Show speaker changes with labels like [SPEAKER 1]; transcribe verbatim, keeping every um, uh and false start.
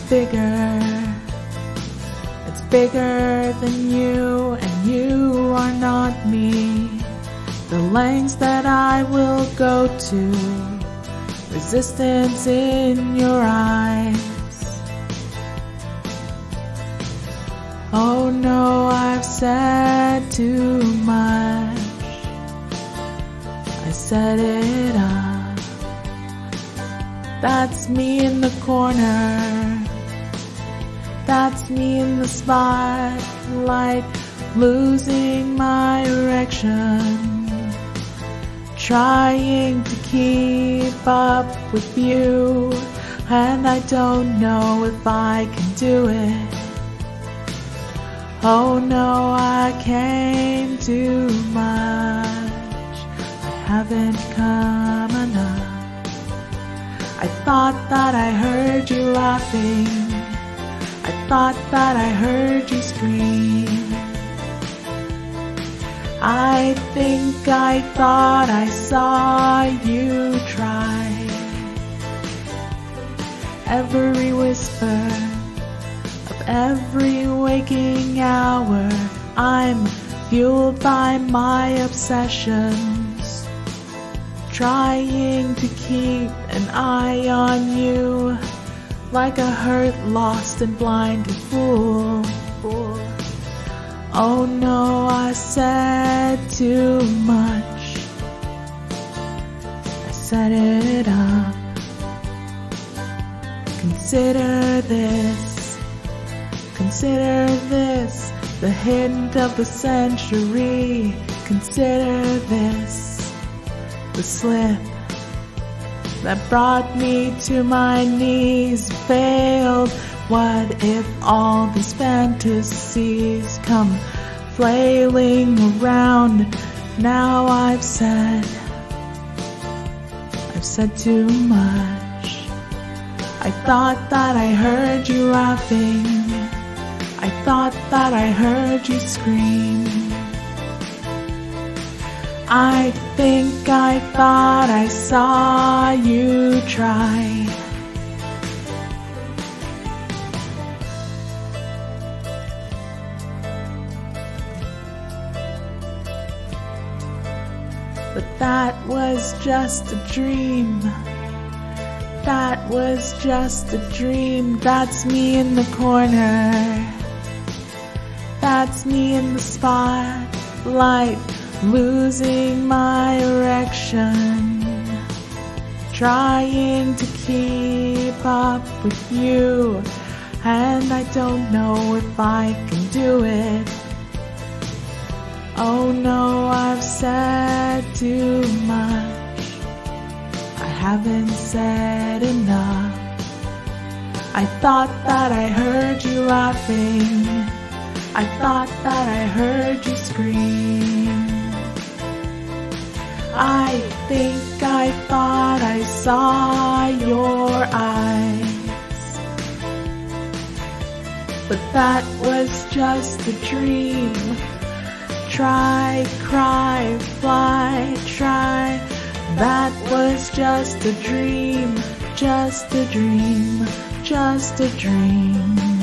[SPEAKER 1] bigger. It's bigger than you, and you are not me. The lengths that I will go to, resistance in your eyes. Oh no, I've said too much. I set it up. That's me in the corner. That's me in the spotlight, losing my erection. Trying to keep up with you, and I don't know if I can do it. Oh no, I came too much. I haven't come enough. I thought that I heard you laughing. I thought that I heard you scream. I think I thought I saw you try. Every whisper of every waking hour, I'm fueled by my obsessions, trying to keep an eye on you, like a hurt, lost and blinded fool. fool. Oh no, I said too much. I set it up. Consider this, consider this, the hint of the century. Consider this, the slip that brought me to my knees failed. What if all these fantasies come flailing around? Now I've said, I've said too much. I thought that I heard you laughing. I thought that I heard you scream. I think I thought I saw you try. But that was just a dream. That was just a dream. That's me in the corner. That's me in the spotlight, losing my erection. Trying to keep up with you, and I don't know if I can do it. Oh no, I've said too much. I haven't said enough. I thought that I heard you laughing. I thought that I heard you scream. I think I thought I saw your eyes. But that was just a dream. Try, cry, fly, try. That was just a dream, just a dream, just a dream.